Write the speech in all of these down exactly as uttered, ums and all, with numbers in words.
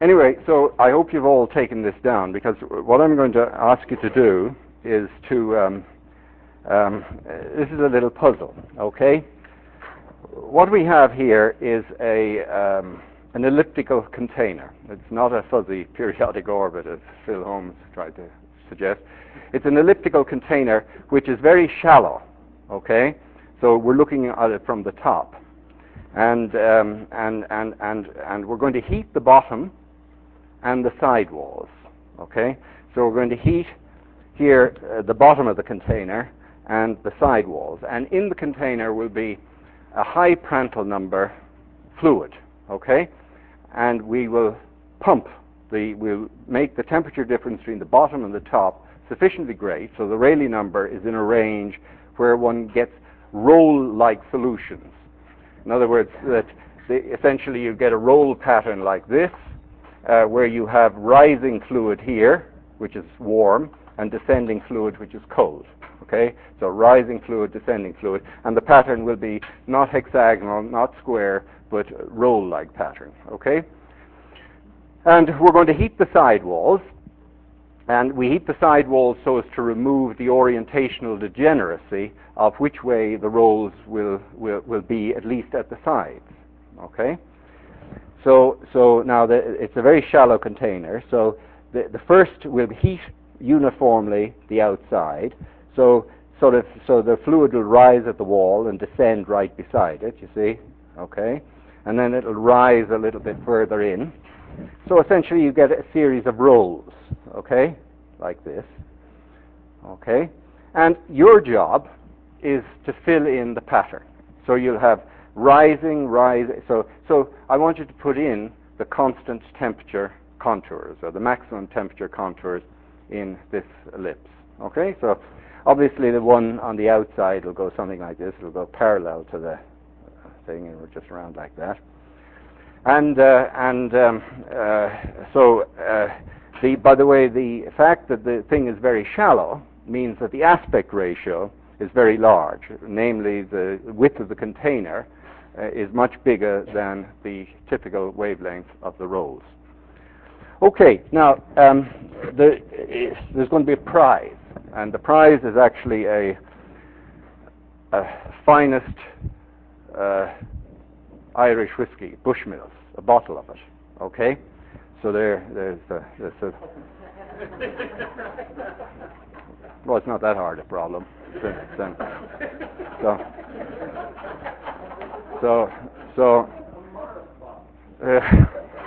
Anyway, so I hope you've all taken this down, because what I'm going to ask you to do is to, um, um, this is a little puzzle, okay? What we have here is a um, an elliptical container. It's not a fuzzy periodic orbit, as Phil Holmes tried to suggest. It's an elliptical container which is very shallow, okay? So we're looking at it from the top. And, um, and, and, and, and we're going to heat the bottom and the side walls, okay? So we're going to heat here uh, the bottom of the container and the side walls. And in the container will be a high Prandtl number fluid, okay? And we will pump the, we'll make the temperature difference between the bottom and the top sufficiently great so the Rayleigh number is in a range where one gets roll-like solutions. In other words, that the, essentially you get a roll pattern like this, uh, where you have rising fluid here, which is warm, and descending fluid, which is cold. Okay, so rising fluid, descending fluid, and the pattern will be not hexagonal, not square, but roll-like pattern. Okay, and we're going to heat the side walls, and we heat the side walls so as to remove the orientational degeneracy of which way the rolls will will, will be, at least at the sides. Okay, so so now the, it's a very shallow container. So the the first will heat uniformly the outside. So sort of so the fluid will rise at the wall and descend right beside it, you see, okay? And then it'll rise a little bit further in. So essentially you get a series of rolls, okay, like this, okay? And your job is to fill in the pattern. So you'll have rising, rising. So, so I want you to put in the constant temperature contours, or the maximum temperature contours in this ellipse, okay? So obviously the one on the outside will go something like this. It'll go parallel to the thing, and we're just around like that. And uh, and um, uh, so, uh, the by the way, the fact that the thing is very shallow means that the aspect ratio is very large. Namely, the width of the container uh, is much bigger than the typical wavelength of the rolls. Okay, now um, the, there's going to be a prize. And the prize is actually a, a finest uh, Irish whiskey, Bushmills, a bottle of it. Okay, so there, there's a, there's a well, it's not that hard a problem. It's, um, so, so, so uh,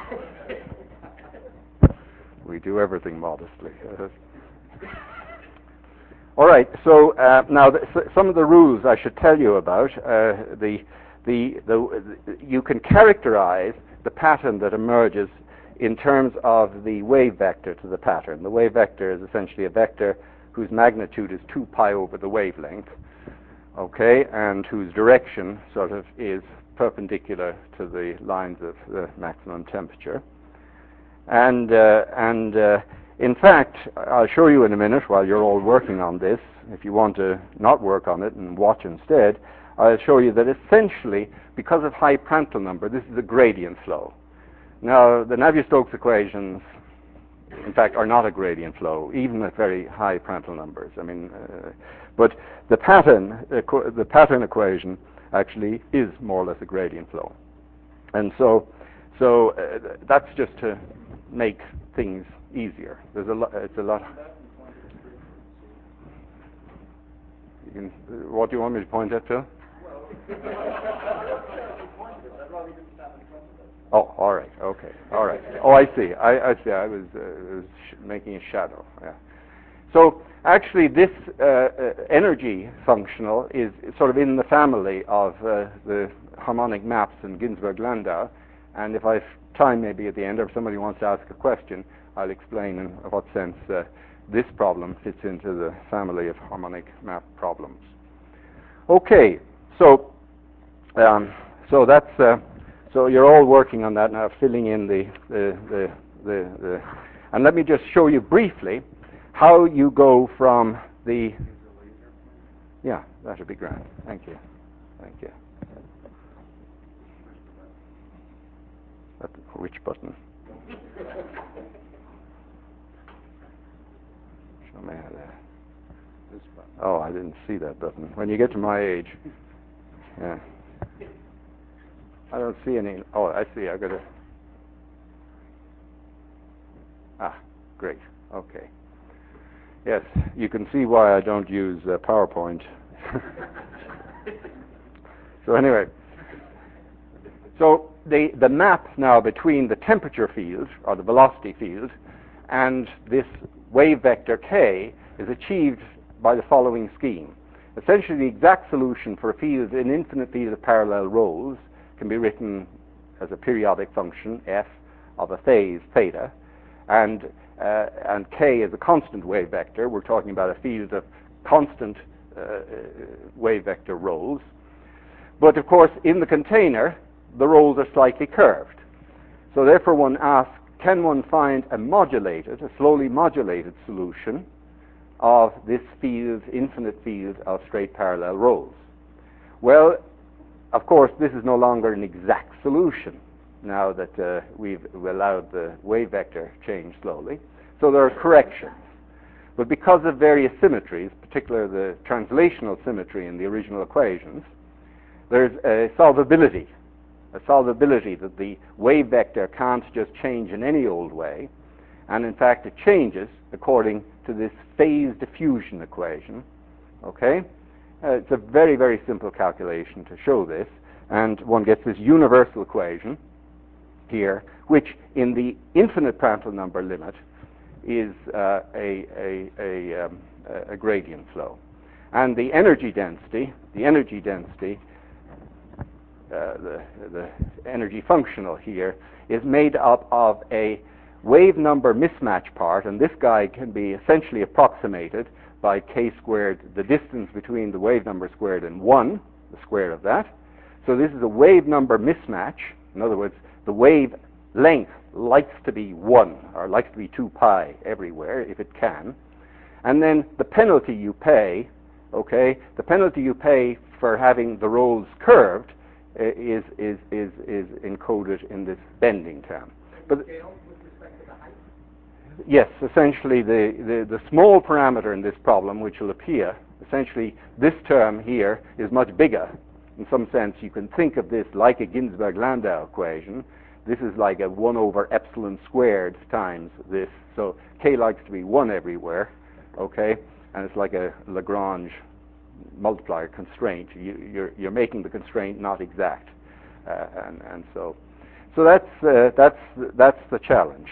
we do everything modestly. All right. So uh, now, the, so some of the rules I should tell you about. Uh, the, the, the, the, you can characterize the pattern that emerges in terms of the wave vector to the pattern. The wave vector is essentially a vector whose magnitude is two pi over the wavelength, okay, and whose direction sort of is perpendicular to the lines of the maximum temperature. And uh, and uh, in fact, I'll show you in a minute while you're all working on this. If you want to not work on it and watch instead, I'll show you that essentially, because of high Prandtl number, this is a gradient flow. Now, the Navier-Stokes equations, in fact, are not a gradient flow, even at very high Prandtl numbers. I mean, uh, but the pattern, equ- the pattern equation actually is more or less a gradient flow. And so, so uh, that's just to make things easier. There's a lot. It's a lot. You can, what do you want me to point at, Phil? Oh, all right. Okay. All right. Oh, I see. I, I see. I was, uh, was sh- making a shadow. Yeah. So actually, this uh, uh, energy functional is sort of in the family of uh, the harmonic maps in Ginzburg-Landau. And if I have time, maybe at the end, or if somebody wants to ask a question, I'll explain in what sense uh, this problem fits into the family of harmonic map problems. Okay, so um, so that's uh, so you're all working on that now, filling in the the, the the the and let me just show you briefly how you go from the yeah that would be grand. Thank you, thank you. Which button? Show me how to. Oh, I didn't see that button. When you get to my age, yeah. I don't see any. Oh, I see. I got to. Ah, great. Okay. Yes, you can see why I don't use uh, PowerPoint. So anyway, so the the map now between the temperature field or the velocity field and this wave vector k is achieved by the following scheme. Essentially, the exact solution for a field, an infinite field of parallel rows, can be written as a periodic function f of a phase theta, and uh, and k is a constant wave vector. We're talking about a field of constant uh, wave vector rows. But of course, in the container, the rows are slightly curved. So therefore, one asks, can one find a modulated, a slowly modulated solution of this field, infinite field of straight parallel rows? Well, of course, this is no longer an exact solution now that uh, we've allowed the wave vector change slowly. So there are corrections. But because of various symmetries, particularly the translational symmetry in the original equations, there's a solvability, a solvability that the wave vector can't just change in any old way. And in fact, it changes according to this phase diffusion equation. Okay? Uh, it's a very, very simple calculation to show this. And one gets this universal equation here, which in the infinite Prandtl number limit is uh, a, a, a, um, a gradient flow. And the energy density, the energy density, uh, the, the energy functional here, is made up of a wave number mismatch part, and this guy can be essentially approximated by k squared, the distance between the wave number squared and one, the square of that. So this is a wave number mismatch. In other words, the wave length likes to be one, or likes to be two pi everywhere, if it can. And then the penalty you pay, okay, the penalty you pay for having the rows curved uh, is, is, is, is encoded in this bending term. But yes, essentially the, the, the small parameter in this problem, which will appear, essentially this term here is much bigger. In some sense, you can think of this like a Ginzburg-Landau equation. This is like a one over epsilon squared times this. So k likes to be one everywhere, okay? And it's like a Lagrange multiplier constraint. You, you're, you're making the constraint not exact. Uh, and, and so so that's, uh, that's, that's the challenge.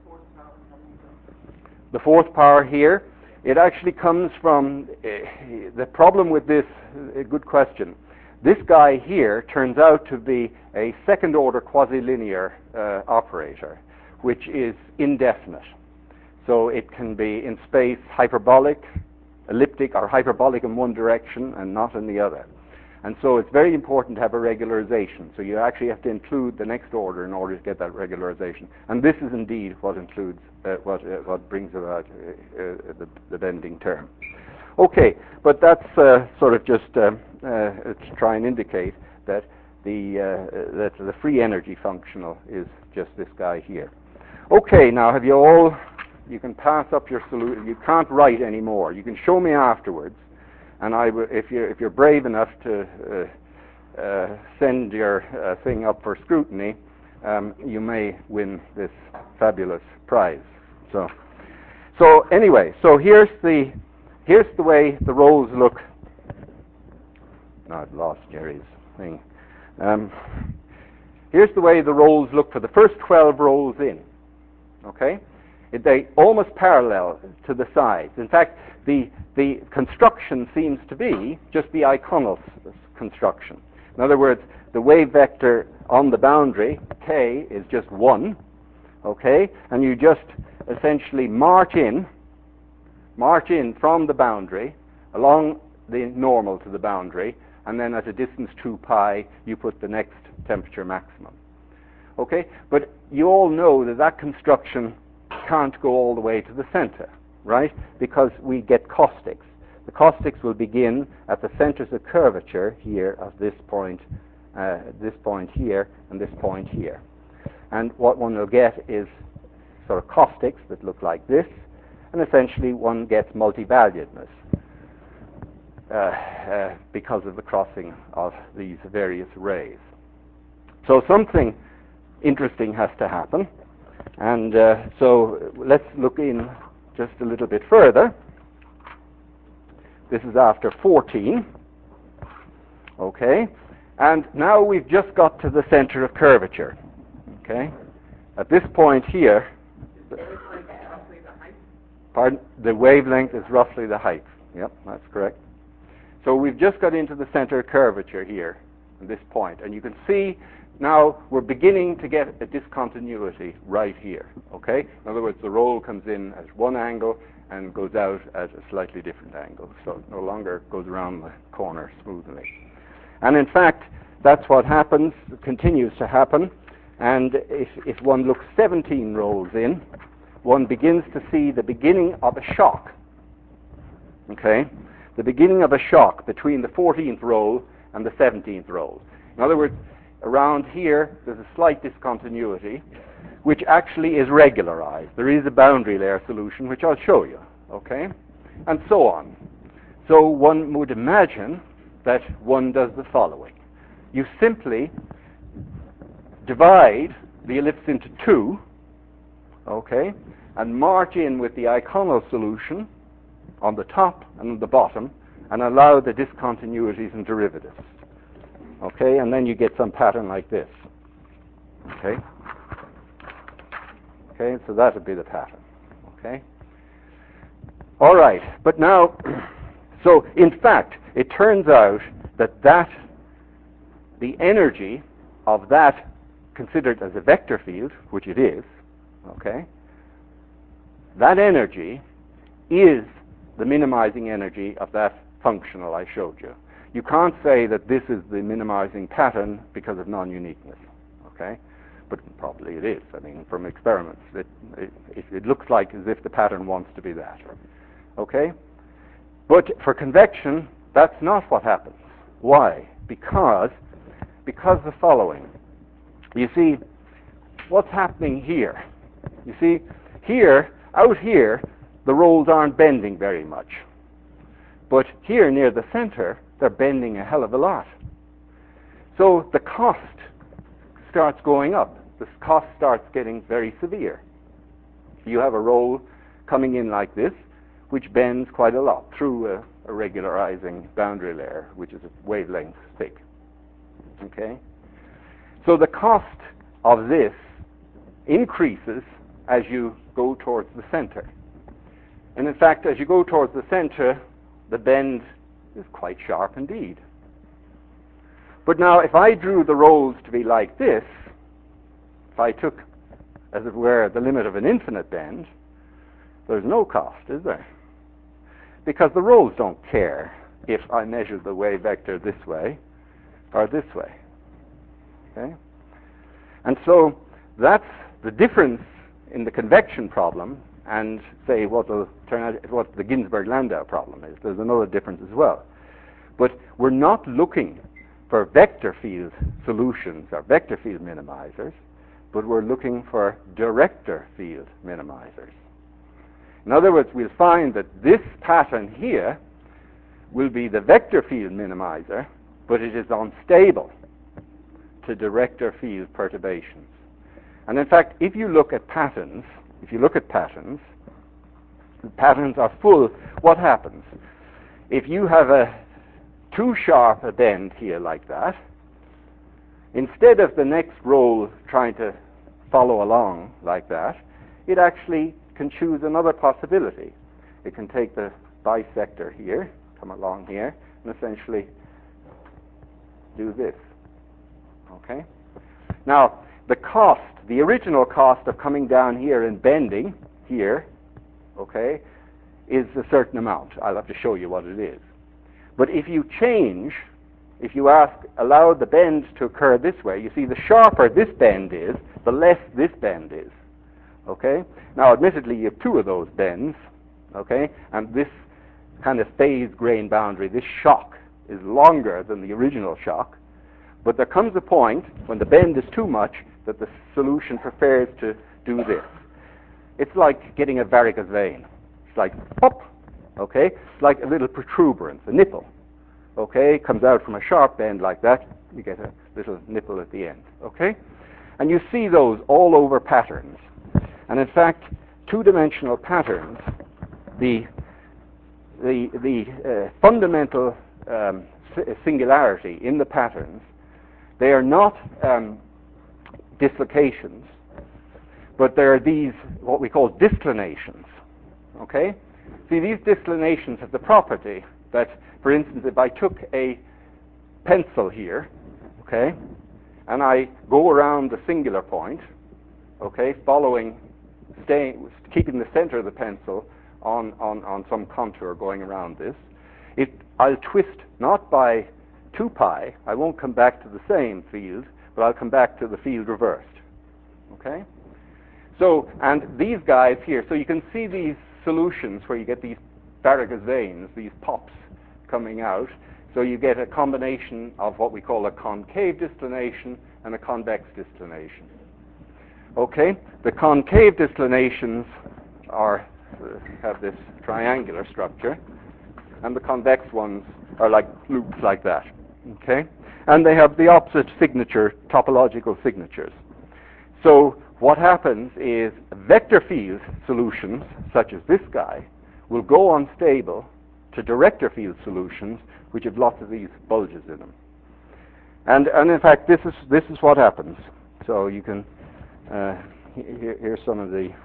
The fourth power here, it actually comes from uh, the problem with this, a good question. This guy here turns out to be a second order quasi-linear uh, operator, which is indefinite. So it can be in space hyperbolic, elliptic, or hyperbolic in one direction and not in the other. And so it's very important to have a regularization. So you actually have to include the next order in order to get that regularization. And this is indeed what includes, uh, what, uh, what brings about uh, uh, the, the bending term. Okay, but that's uh, sort of just uh, uh, to try and indicate that the uh, that the free energy functional is just this guy here. Okay, now have you all? You can pass up your solution. You can't write anymore. You can show me afterwards, and I w- if you if you're brave enough to uh, uh, send your uh, thing up for scrutiny, um, you may win this fabulous prize. So, so anyway, so here's the. Here's the way the rows look. No, I've lost Jerry's thing. Um, here's the way the rows look for the first twelve rows in. Okay? It, they almost parallel to the sides. In fact, the, the construction seems to be just the Eikonov construction. In other words, the wave vector on the boundary, k, is just one. Okay? And you just essentially march in march in from the boundary along the normal to the boundary, and then at a distance two pi you put the next temperature maximum. Okay, but you all know that that construction can't go all the way to the center, right? Because we get caustics. The caustics will begin at the centers of curvature here at this point, uh, this point here, and this point here. And what one will get is sort of caustics that look like this, and essentially one gets multivaluedness uh, uh, because of the crossing of these various rays. So something interesting has to happen, and uh, so let's look in just a little bit further. This is after fourteen, okay, and now we've just got to the center of curvature, okay. At this point here, pardon, the wavelength is roughly the height. Yep, that's correct. So we've just got into the center of curvature here at this point, and you can see now we're beginning to get a discontinuity right here, okay? In other words, the roll comes in at one angle and goes out at a slightly different angle, so it no longer goes around the corner smoothly. And in fact, that's what happens, continues to happen, and if, if one looks seventeen rolls in, one begins to see the beginning of a shock, okay? The beginning of a shock between the fourteenth roll and the seventeenth roll. In other words, around here, there's a slight discontinuity, which actually is regularized. There is a boundary layer solution, which I'll show you, okay? And so on. So one would imagine that one does the following. You simply divide the ellipse into two, okay, and march in with the iconal solution on the top and on the bottom, and allow the discontinuities and derivatives. Okay, and then you get some pattern like this. Okay? Okay, so that would be the pattern. Okay? All right, but now, so in fact, it turns out that that, the energy of that considered as a vector field, which it is, okay, that energy is the minimizing energy of that functional I showed you. You can't say that this is the minimizing pattern because of non-uniqueness, okay? But probably it is. I mean, from experiments, it, it, it looks like as if the pattern wants to be that, okay? But for convection, that's not what happens. Why? Because, because the following. You see, what's happening here? You see, here, out here, the rolls aren't bending very much. But here near the center, they're bending a hell of a lot. So the cost starts going up. The cost starts getting very severe. You have a roll coming in like this, which bends quite a lot through a, a regularizing boundary layer, which is a wavelength thick. Okay? So the cost of this increases as you go towards the center. And in fact, as you go towards the center, the bend is quite sharp indeed. But now, if I drew the rolls to be like this, if I took, as it were, the limit of an infinite bend, there's no cost, is there? Because the rolls don't care if I measure the wave vector this way or this way. Okay? And so that's the difference in the convection problem and say what will turn out what the Ginzburg-Landau problem is. There's another difference as well. But we're not looking for vector field solutions or vector field minimizers, but we're looking for director field minimizers. In other words, we'll find that this pattern here will be the vector field minimizer, but it is unstable to director field perturbations. And in fact, if you look at patterns, if you look at patterns, the patterns are full. What happens? If you have a too sharp a bend here like that, instead of the next roll trying to follow along like that, it actually can choose another possibility. It can take the bisector here, come along here, and essentially do this. Okay? Now, the cost, the original cost of coming down here and bending here, okay, is a certain amount. I'll have to show you what it is. But if you change, if you ask, allow the bend to occur this way, you see the sharper this bend is, the less this bend is. Okay? Now, admittedly, you have two of those bends, okay, and this kind of phase grain boundary, this shock, is longer than the original shock. But there comes a point when the bend is too much that the solution prefers to do this. It's like getting a varicose vein. It's like pop, okay? It's like a little protuberance, a nipple, okay? It comes out from a sharp end like that. You get a little nipple at the end, okay? And you see those all over patterns. And in fact, two-dimensional patterns, the the the uh, fundamental um, singularity in the patterns, they are not um, dislocations, but there are these what we call disclinations. Okay? See, these disclinations have the property that, for instance, if I took a pencil here, okay, and I go around the singular point, okay, following, staying, keeping the center of the pencil on, on, on some contour going around this, it, I'll twist not by two pi, I won't come back to the same field, but I'll come back to the field reversed. Okay? So, and these guys here, so you can see these solutions where you get these varicose veins, these pops coming out. So you get a combination of what we call a concave disclination and a convex disclination. Okay? The concave disclinations are uh, have this triangular structure, and the convex ones are like loops like that. Okay? And they have the opposite signature, topological signatures. So what happens is vector field solutions, such as this guy, will go unstable to director field solutions, which have lots of these bulges in them. And, and in fact, this is this is what happens. So you can uh, here, here's some of the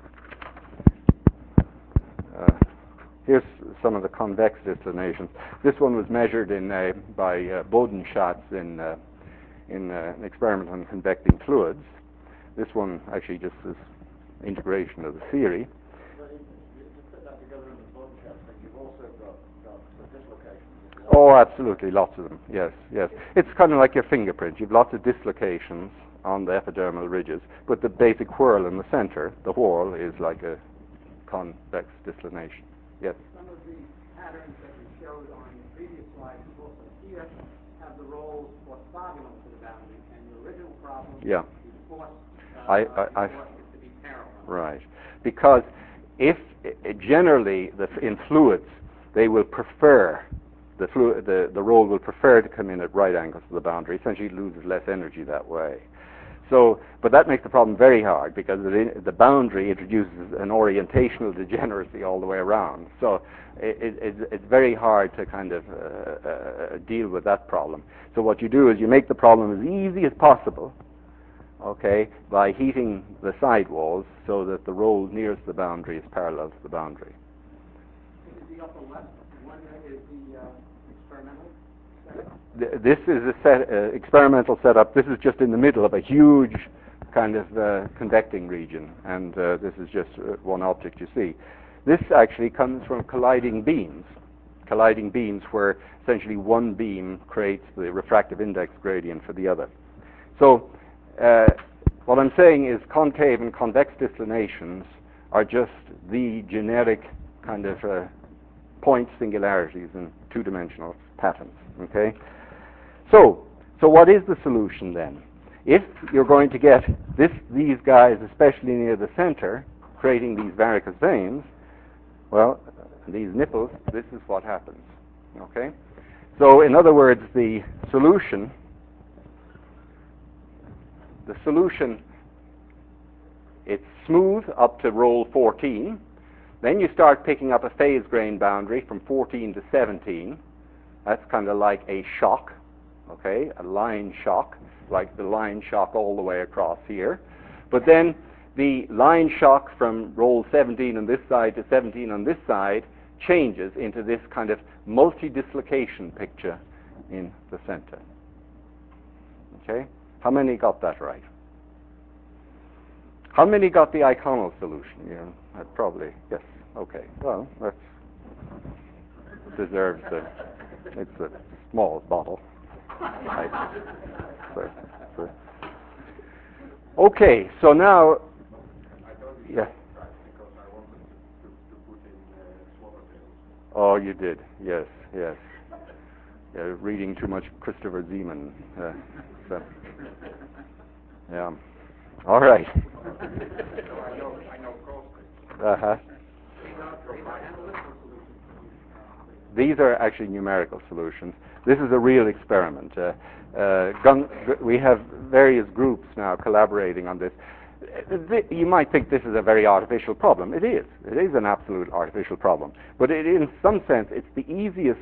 uh, here's some of the convex disclinations. This one was measured in uh, by uh, Bodenschatz in uh, in uh, an experiment on convecting fluids. This one actually just is integration of the theory. But you put that together in the Bodenschatz, but you've also got, got the dislocations. Oh, absolutely, lots of them. Yes, yes. It's kind of like your fingerprint. You've lots of dislocations on the epidermal ridges, but the basic whorl in the center, the whorl, is like a convex disclination. Yes. Some of the patterns that you showed on the previous slides also here have the rolls orthogonal to the boundary, and the original problem Yeah. is forced, uh, I, I, I, forced it to be parallel. Right, because if uh, generally the, in fluids they will prefer the fluid, the the roll will prefer to come in at right angles to the boundary. Essentially, it loses less energy that way. So, but that makes the problem very hard because it, the boundary introduces an orientational degeneracy all the way around. So it, it, it's very hard to kind of uh, uh, deal with that problem. So what you do is you make the problem as easy as possible, okay, by heating the side walls so that the roll nearest the boundary is parallel to the boundary. This is the upper left. One is the uh, experimental setup. This is a set, uh, experimental setup. This is just in the middle of a huge kind of uh, convecting region, and uh, this is just uh, one object you see. This actually comes from colliding beams, colliding beams where essentially one beam creates the refractive index gradient for the other. So uh, what I'm saying is concave and convex disclinations are just the generic kind of uh, point singularities in two-dimensional patterns. Okay. So, so what is the solution then? If you're going to get this, these guys, especially near the center, creating these varicose veins, well, these nipples, this is what happens. Okay? So, in other words, the solution, the solution, it's smooth up to roll fourteen. Then you start picking up a phase grain boundary from fourteen to seventeen. That's kind of like a shock. Okay, a line shock, like the line shock all the way across here. But then the line shock from roll seventeen on this side to seventeen on this side changes into this kind of multi-dislocation picture in the center. Okay, how many got that right? How many got the iconal solution? Yeah, that probably, yes. Okay, well, that deserves a, it's a small bottle. Right. So, so. Okay, so now, I told you yeah. right, because I wanted to, to, to put in uh, swallowtails. Oh, you did, yes, yes. Yeah, reading too much Christopher Zeman. Uh, so. Yeah. All right. So I know, I know closely. Uh-huh. These are, these are analytical solutions. These are actually numerical solutions. This is a real experiment. Uh, uh, gun, we have various groups now collaborating on this. You might think this is a very artificial problem. It is. It is an absolute artificial problem. But it, in some sense, it's the easiest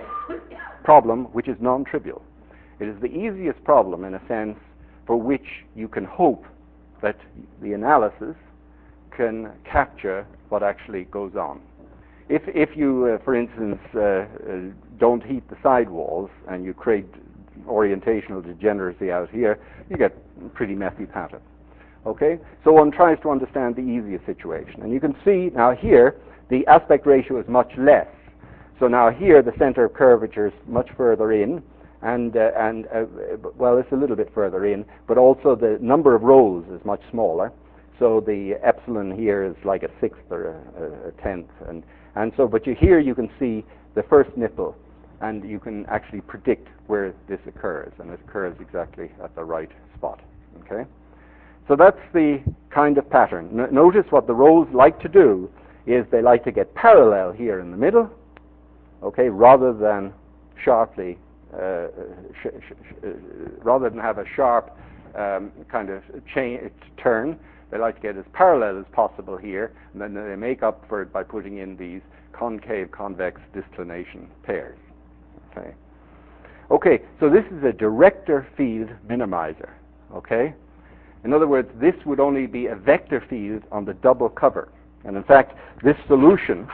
problem which is non-trivial. It is the easiest problem, in a sense, for which you can hope that the analysis can capture what actually goes on. If, if you, uh, for instance, uh, uh, don't heat the sidewalls and you create orientational degeneracy out here, you get pretty messy patterns. Okay? So one tries to understand the easiest situation. And you can see now here, the aspect ratio is much less. So now here, the center of curvature is much further in, and, uh, and uh, well, it's a little bit further in, but also the number of rows is much smaller. So the epsilon here is like a sixth or a, a tenth. And, and so, but you, here you can see the first nipple, and you can actually predict where this occurs, and it occurs exactly at the right spot. Okay? So that's the kind of pattern. N- notice what the rows like to do is they like to get parallel here in the middle, okay, rather than sharply, uh, sh- sh- sh- uh, rather than have a sharp um, kind of chain turn. They like to get as parallel as possible here, and then they make up for it by putting in these concave-convex disclination pairs. Okay. Okay. So this is a director field minimizer. Okay. In other words, this would only be a vector field on the double cover. And in fact, this solution,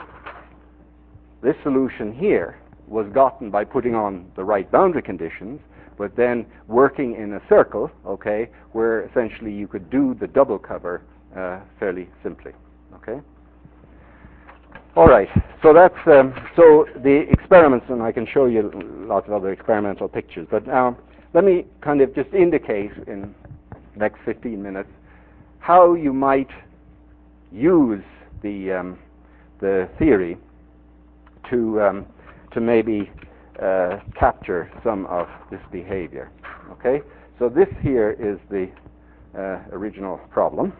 this solution here, was gotten by putting on the right boundary conditions, but then working in a circle, okay, where essentially you could do the double cover uh, fairly simply. Okay. All right. So that's um, so the experiments, and I can show you lots of other experimental pictures. But now let me kind of just indicate in next fifteen minutes how you might use the um, the theory to um, to maybe uh, capture some of this behavior. Okay, so this here is the uh, original problem,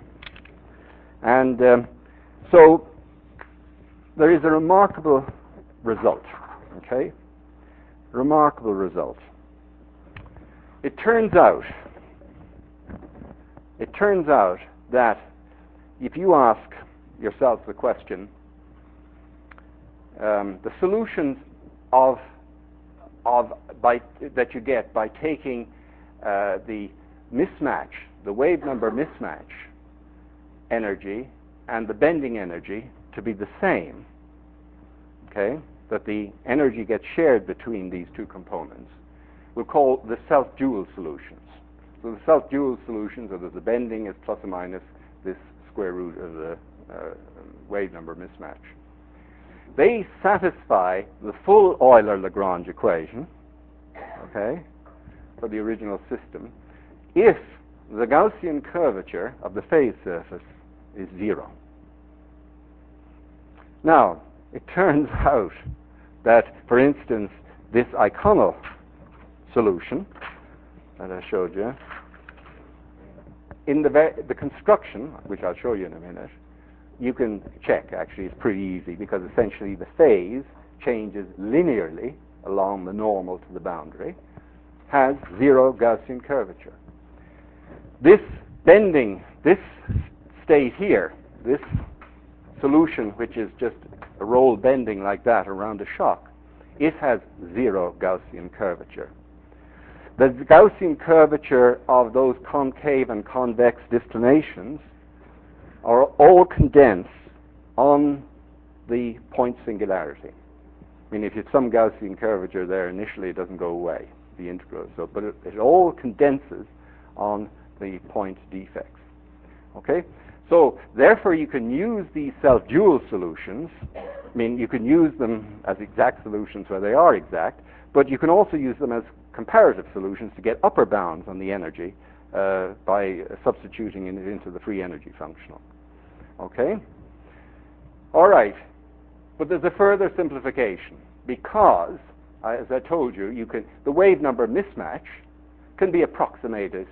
and um, so there is a remarkable result. Okay, remarkable result. It turns out. It turns out that if you ask yourself the question, um, the solutions of of by that you get by taking uh, the mismatch, the wave number mismatch energy and the bending energy to be the same, okay, that the energy gets shared between these two components, we'll call the self-dual solutions. So the self-dual solutions, or the bending is plus or minus this square root of the uh, wave number mismatch. They satisfy the full Euler-Lagrange equation, okay, for the original system, if the Gaussian curvature of the phase surface is zero. Now, it turns out that, for instance, this iconal solution that I showed you, in the, ve- the construction, which I'll show you in a minute, you can check, actually, it's pretty easy, because essentially the phase changes linearly along the normal to the boundary, has zero Gaussian curvature. This bending, this state here, this solution, which is just a roll bending like that around a shock, it has zero Gaussian curvature. The Gaussian curvature of those concave and convex disclinations are all condensed on the point singularity. I mean, if you have some Gaussian curvature there initially, it doesn't go away, the integral. So, but it, it all condenses on the point defects. Okay? So, therefore, you can use these self-dual solutions. I mean, you can use them as exact solutions where they are exact, but you can also use them as comparative solutions to get upper bounds on the energy uh, by substituting it into the free energy functional. Okay? All right. But there's a further simplification, because, uh, as I told you, you can the wave number mismatch can be approximated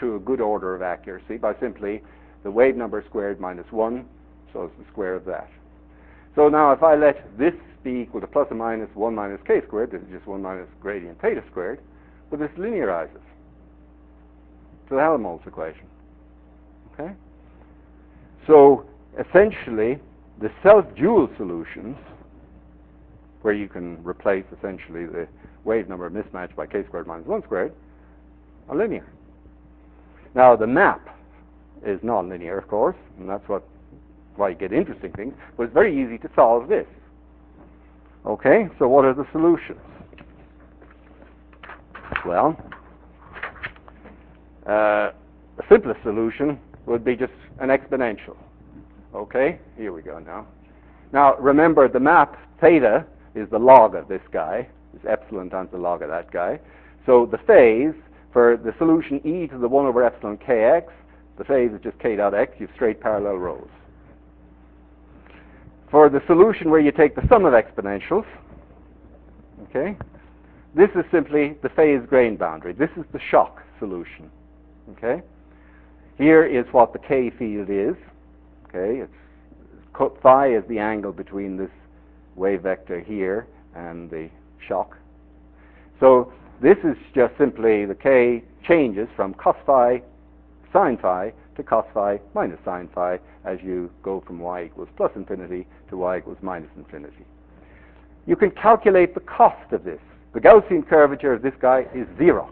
to a good order of accuracy by simply the wave number squared minus one, so it's the square of that. So now if I let this be equal to plus or minus one minus k squared, this is just one minus gradient theta squared, well, this linearizes to the Helmholtz equation. Okay? So essentially, the self-dual solutions, where you can replace essentially the wave number mismatch by k squared minus one squared, are linear. Now the map is non-linear, of course, and that's what why you get interesting things, but it's very easy to solve this. Okay, so what are the solutions? Well, uh, the simplest solution would be just an exponential. Okay, here we go now. Now remember, the map theta is the log of this guy. It's epsilon times the log of that guy. So the phase for the solution e to the one over epsilon kx, the phase is just k dot x. You have straight parallel rows. For the solution where you take the sum of exponentials, okay, this is simply the phase grain boundary. This is the shock solution. Okay, here is what the k field is. Okay, it's phi is the angle between this wave vector here and the shock. So this is just simply the k changes from cos phi sine phi to cos phi minus sine phi as you go from y equals plus infinity to y equals minus infinity. You can calculate the cost of this. The Gaussian curvature of this guy is zero.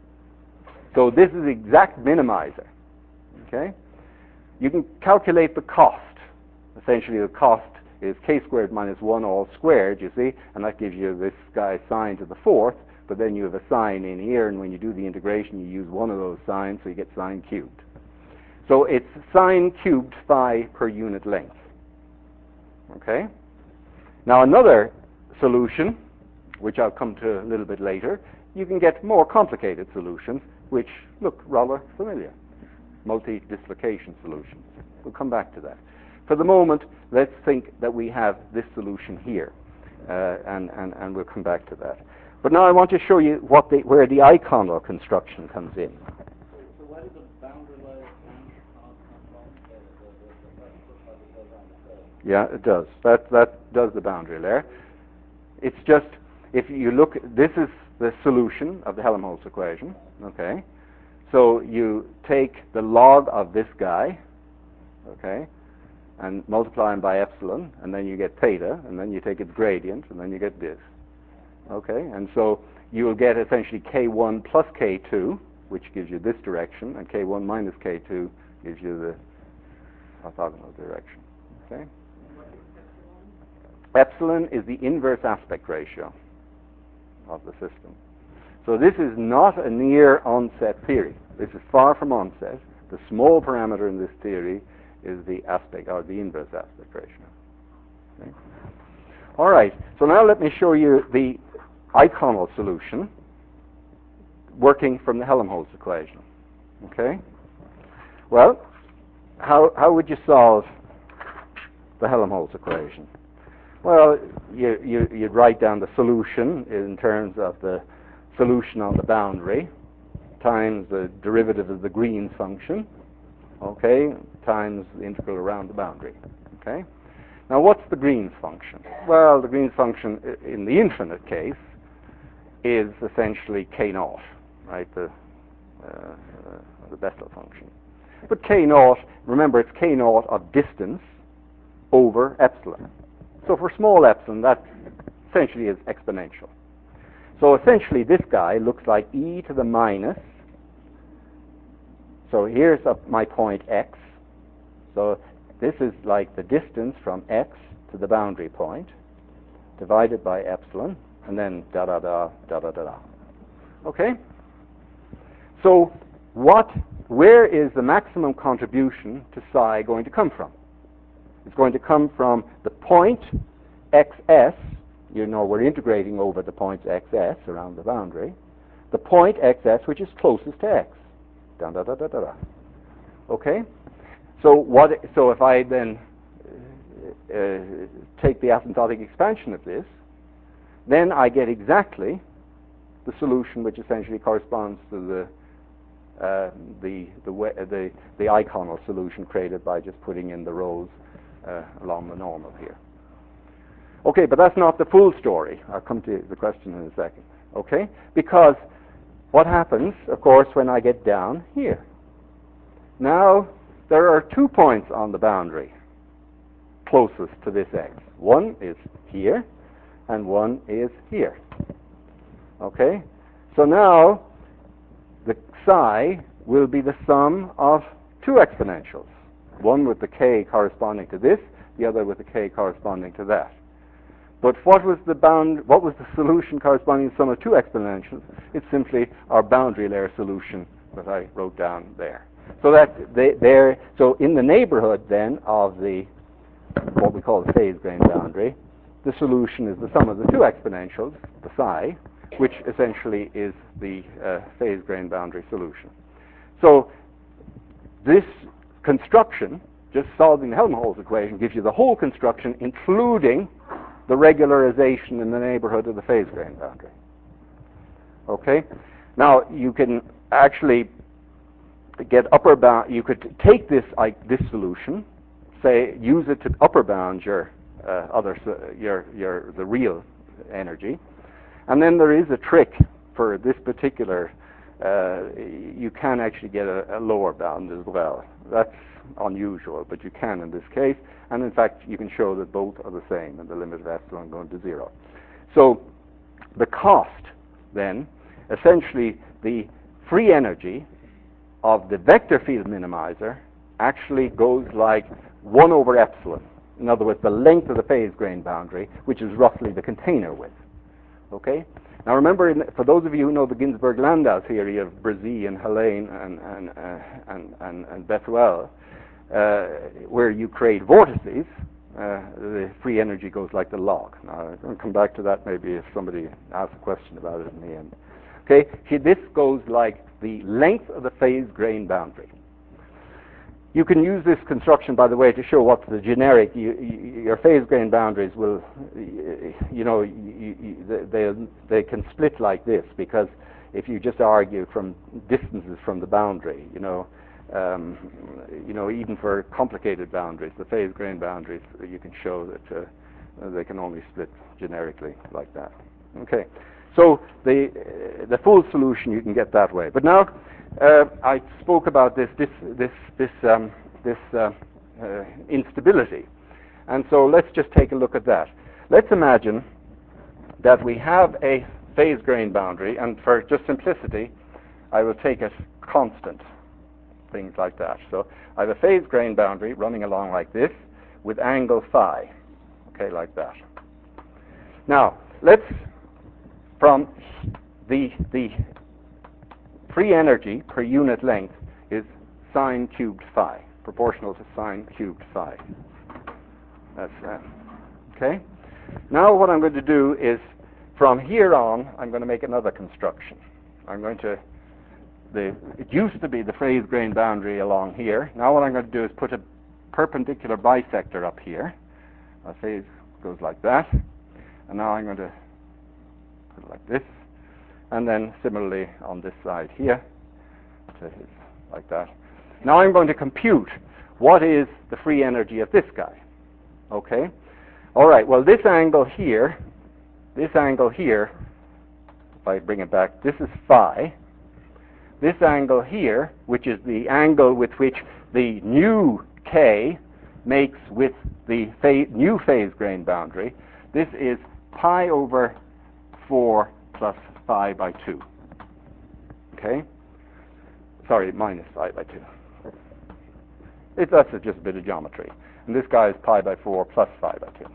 So this is the exact minimizer. Okay? You can calculate the cost. Essentially the cost is k squared minus one all squared, you see, and that gives you this guy sine to the fourth, but then you have a sine in here, and when you do the integration, you use one of those sines, so you get sine cubed. So it's sine cubed phi per unit length. Okay? Now another solution, which I'll come to a little bit later, you can get more complicated solutions, which look rather familiar. Multi-dislocation solutions. We'll come back to that. For the moment, let's think that we have this solution here, uh, and, and, and we'll come back to that. But now I want to show you what the, where the Eikonel construction comes in. So, so where did the boundary layer and come from? The, the, the, the, the, the, the, the, the, Yeah, it does. That, that does the boundary layer. It's just, if you look, this is the solution of the Helmholtz equation, okay? So you take the log of this guy, okay, and multiply him by epsilon, and then you get theta, and then you take its gradient, and then you get this. Okay, and so you will get essentially k one plus k two, which gives you this direction, and k one minus k two gives you the orthogonal direction. Okay? Epsilon is the inverse aspect ratio of the system. So this is not a near onset theory. This is far from onset. The small parameter in this theory is the aspect, or the inverse aspect ratio. Okay? All right, so now let me show you the Eikonel solution working from the Helmholtz equation. Okay? Well, how, how would you solve the Helmholtz equation? Well, you, you, you'd write down the solution in terms of the solution on the boundary times the derivative of the Green's function, okay, times the integral around the boundary. Okay? Now, what's the Green's function? Well, the Green's function in the infinite case is essentially k naught, right, the, uh, the Bessel function. But k naught, remember, it's k naught of distance over epsilon. So for small epsilon, that essentially is exponential. So essentially, this guy looks like e to the minus. So here's a, my point x. So this is like the distance from x to the boundary point divided by epsilon, and then da da da da da da da. Okay? So what, where is the maximum contribution to psi going to come from? It's going to come from the point xs. You know, we're integrating over the points xs around the boundary. The point xs, which is closest to x. Da da da da da da. Okay? So what? So if I then uh, take the asymptotic expansion of this, then I get exactly the solution which essentially corresponds to the uh, the, the, the, the iconal solution created by just putting in the rows uh, along the normal here. Okay, but that's not the full story. I'll come to the question in a second. Okay? Because what happens, of course, when I get down here? Now, there are two points on the boundary closest to this x. One is here, and one is here. Okay? So now, the psi will be the sum of two exponentials. One with the k corresponding to this, the other with the k corresponding to that. But what was the bound? What was the solution corresponding to the sum of two exponentials? It's simply our boundary layer solution that I wrote down there. So that they, they're so in the neighborhood then of the what we call the phase grain boundary, the solution is the sum of the two exponentials, the psi, which essentially is the uh, phase grain boundary solution. So this construction, just solving the Helmholtz equation, gives you the whole construction, including the regularization in the neighborhood of the phase grain boundary. Okay? Now, you can actually get upper bound, you could take this like this solution, say, use it to upper bound your uh, other, your, your, the real energy. And then there is a trick for this particular, uh, you can actually get a, a lower bound as well. That's unusual, but you can in this case. And in fact, you can show that both are the same and the limit of epsilon going to zero. So the cost then, essentially the free energy of the vector field minimizer actually goes like one over epsilon. In other words, the length of the phase grain boundary, which is roughly the container width. Okay? Now remember, in, for those of you who know the Ginzburg-Landau theory of Brézy and Halane and, and, uh, and, and, and Bethuel, uh, where you create vortices, uh, the free energy goes like the log. Now, I'm going to come back to that maybe if somebody asks a question about it in the end. Okay? See, this goes like the length of the phase grain boundary. You can use this construction, by the way, to show what the generic, you, you, your phase grain boundaries will, you, you know, you, you, they, they can split like this, because if you just argue from distances from the boundary, you know, um, you know, even for complicated boundaries, the phase grain boundaries, you can show that uh, they can only split generically like that. Okay, so the uh, the full solution you can get that way. But now uh, I spoke about this this this this um, this uh, uh, instability, and so let's just take a look at that. Let's imagine that we have a phase grain boundary, and for just simplicity, I will take it constant. Things like that. So I have a phase grain boundary running along like this with angle phi, okay, like that. Now, let's, from the, the free energy per unit length is sine cubed phi, proportional to sine cubed phi. That's that. Okay? Now what I'm going to do is, from here on, I'm going to make another construction. I'm going to The, it used to be the phase grain boundary along here. Now what I'm going to do is put a perpendicular bisector up here. Our phase goes like that. And now I'm going to put it like this. And then similarly on this side here, like that. Now I'm going to compute what is the free energy of this guy. Okay? All right, well this angle here, this angle here, if I bring it back, this is phi. This angle here, which is the angle with which the new K makes with the fa- new phase grain boundary, this is pi over four plus phi by two. Okay? Sorry, minus phi by two. It, that's just a bit of geometry. And this guy is pi by four plus phi by two.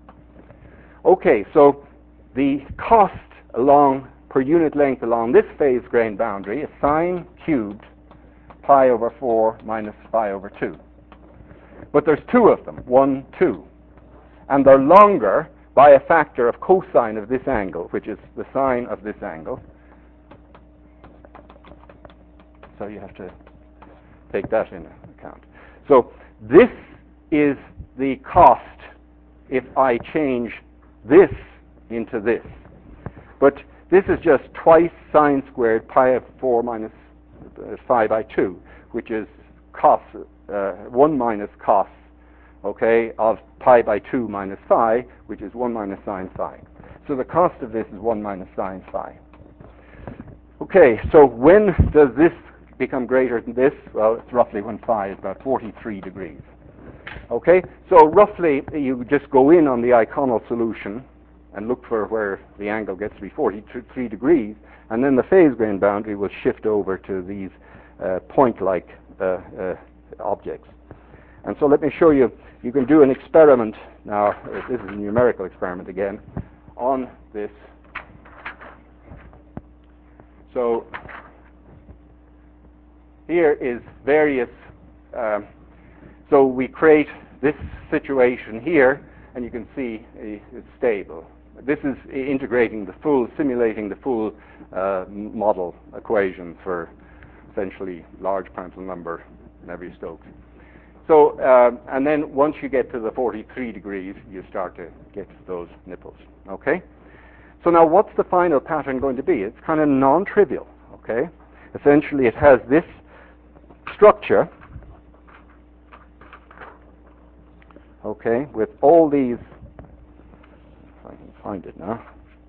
Okay, so the cost along per unit length along this phase grain boundary is sine cubed pi over four minus phi over two. But there's two of them, one, two. And they're longer by a factor of cosine of this angle, which is the sine of this angle. So you have to take that into account. So this is the cost if I change this into this. But this is just twice sine squared pi of four minus uh, phi by two, which is cos, uh, one minus cos, okay, of pi by two minus phi, which is one minus sine phi. So the cost of this is one minus sine phi. Okay, so when does this become greater than this? Well, it's roughly when phi is about forty-three degrees. Okay, so roughly you just go in on the Eikonel solution and look for where the angle gets to be forty-three degrees, and then the phase grain boundary will shift over to these uh, point-like uh, uh, objects. And so let me show you, you can do an experiment now, uh, this is a numerical experiment again, on this. So here is various, um, so we create this situation here, and you can see uh, it's stable. This is integrating the full, simulating the full uh, model equation for essentially large Prandtl number Navier-Stokes. So, uh, and then once you get to the forty-three degrees, you start to get to those nipples, okay? So now what's the final pattern going to be? It's kind of non-trivial, okay? Essentially it has this structure, okay, with all these, if I can find it now.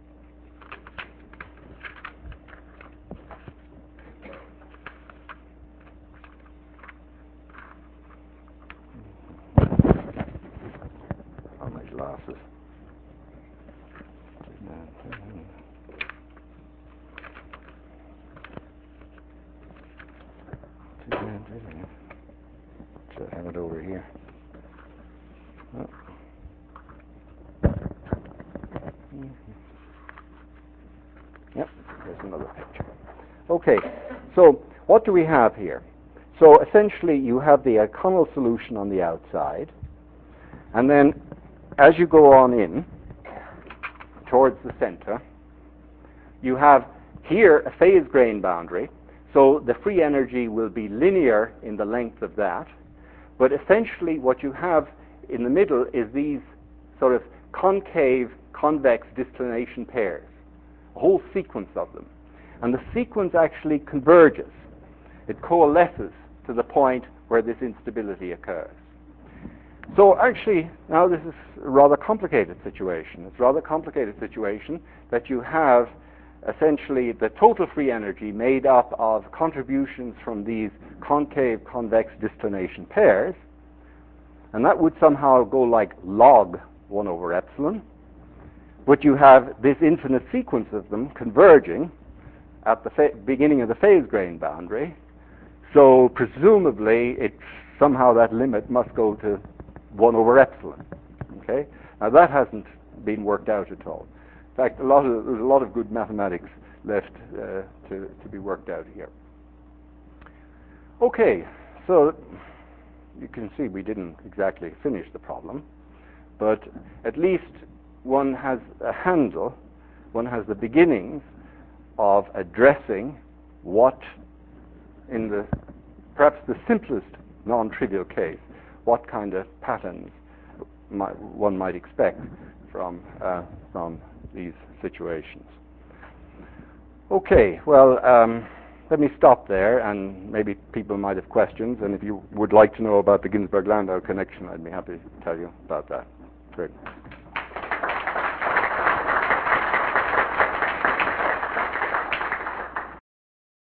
Oh, my glasses. Should I have it over here? Oh. Yep, there's another picture. Okay, so what do we have here? So essentially you have the Eikonel solution on the outside, and then as you go on in towards the center, you have here a phase grain boundary, so the free energy will be linear in the length of that, but essentially what you have in the middle is these sort of concave convex distillation pairs, a whole sequence of them. And the sequence actually converges. It coalesces to the point where this instability occurs. So actually, now this is a rather complicated situation. It's a rather complicated situation that you have essentially the total free energy made up of contributions from these concave convex distillation pairs, and that would somehow go like log one over epsilon, but you have this infinite sequence of them converging at the fa- beginning of the phase grain boundary, so presumably it somehow that limit must go to one over epsilon. Okay, now that hasn't been worked out at all. In fact, a lot of, there's a lot of good mathematics left uh, to, to be worked out here. Okay, so you can see we didn't exactly finish the problem, but at least one has a handle, one has the beginnings of addressing what, in the perhaps the simplest non-trivial case, what kind of patterns might, one might expect from uh, from these situations. Okay, well, um, let me stop there, and maybe people might have questions, and if you would like to know about the Ginzburg-Landau connection, I'd be happy to tell you about that. Great.